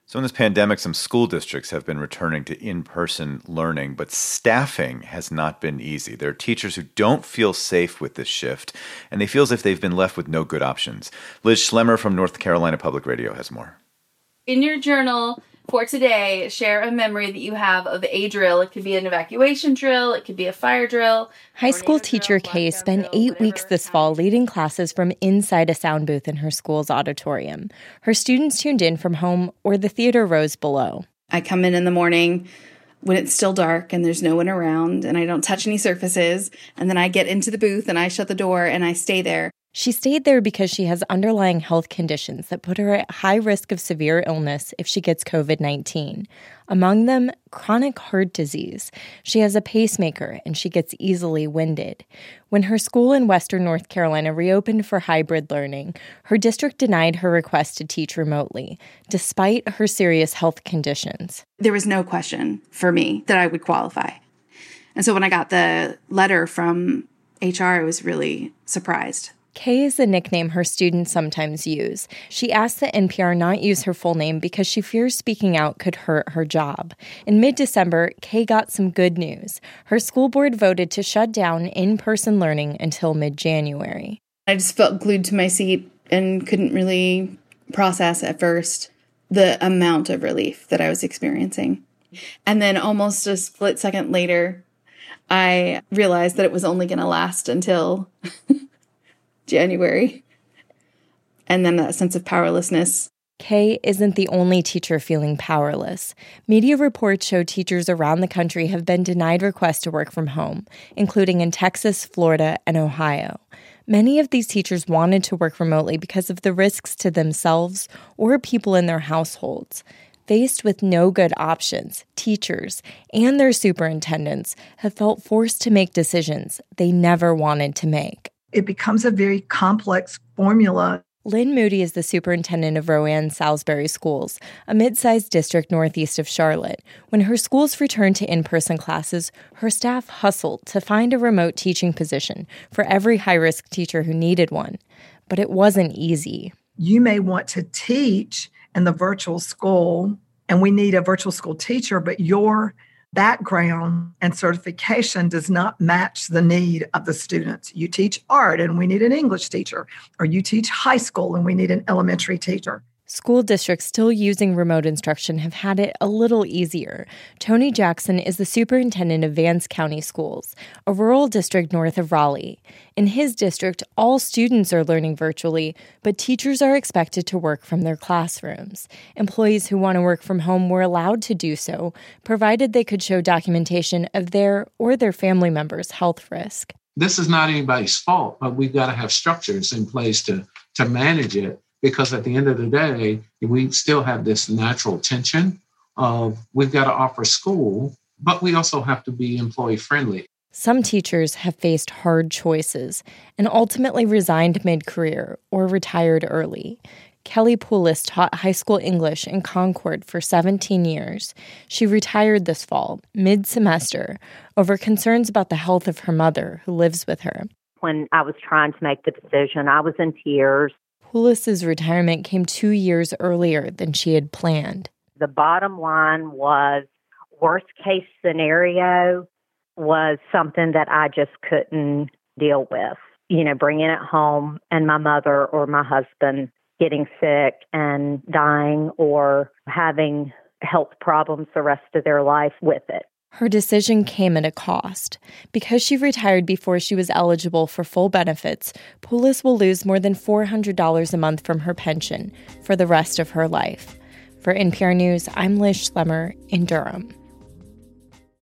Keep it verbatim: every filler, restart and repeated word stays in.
So in this pandemic, some school districts have been returning to in-person learning, but staffing has not been easy. There are teachers who don't feel safe with this shift, and they feel as if they've been left with no good options. Liz Schlemmer from North Carolina Public Radio has more. In your journal for today, share a memory that you have of a drill. It could be an evacuation drill. It could be a fire drill. High school teacher Kay spent eight weeks this fall leading classes from inside a sound booth in her school's auditorium. Her students tuned in from home or the theater rows below. I come in in the morning when it's still dark and there's no one around and I don't touch any surfaces. And then I get into the booth and I shut the door and I stay there. She stayed there because she has underlying health conditions that put her at high risk of severe illness if she gets covid nineteen. Among them, chronic heart disease. She has a pacemaker and she gets easily winded. When her school in Western North Carolina reopened for hybrid learning, her district denied her request to teach remotely, despite her serious health conditions. There was no question for me that I would qualify. And so when I got the letter from H R, I was really surprised. Kay is the nickname her students sometimes use. She asked that N P R not use her full name because she fears speaking out could hurt her job. In mid-December, Kay got some good news. Her school board voted to shut down in-person learning until mid-January. I just felt glued to my seat and couldn't really process at first the amount of relief that I was experiencing. And then almost a split second later, I realized that it was only going to last until January. And then that sense of powerlessness. Kay isn't the only teacher feeling powerless. Media reports show teachers around the country have been denied requests to work from home, including in Texas, Florida, and Ohio. Many of these teachers wanted to work remotely because of the risks to themselves or people in their households. Faced with no good options, teachers and their superintendents have felt forced to make decisions they never wanted to make. It becomes a very complex formula. Lynn Moody is the superintendent of Rowan Salisbury Schools, a mid-sized district northeast of Charlotte. When her schools returned to in-person classes, her staff hustled to find a remote teaching position for every high-risk teacher who needed one. But it wasn't easy. You may want to teach in the virtual school, and we need a virtual school teacher, but your background and certification does not match the need of the students. You teach art and we need an English teacher, or you teach high school and we need an elementary teacher. School districts still using remote instruction have had it a little easier. Tony Jackson is the superintendent of Vance County Schools, a rural district north of Raleigh. In his district, all students are learning virtually, but teachers are expected to work from their classrooms. Employees who want to work from home were allowed to do so, provided they could show documentation of their or their family members' health risk. This is not anybody's fault, but we've got to have structures in place to, to manage it. Because at the end of the day, we still have this natural tension of we've got to offer school, but we also have to be employee friendly. Some teachers have faced hard choices and ultimately resigned mid-career or retired early. Kelly Poulos taught high school English in Concord for seventeen years. She retired this fall, mid-semester, over concerns about the health of her mother, who lives with her. When I was trying to make the decision, I was in tears. Poulos' retirement came two years earlier than she had planned. The bottom line was worst case scenario was something that I just couldn't deal with. You know, bringing it home and my mother or my husband getting sick and dying or having health problems the rest of their life with it. Her decision came at a cost. Because she retired before she was eligible for full benefits, Poulos will lose more than four hundred dollars a month from her pension for the rest of her life. For N P R News, I'm Liz Schlemmer in Durham.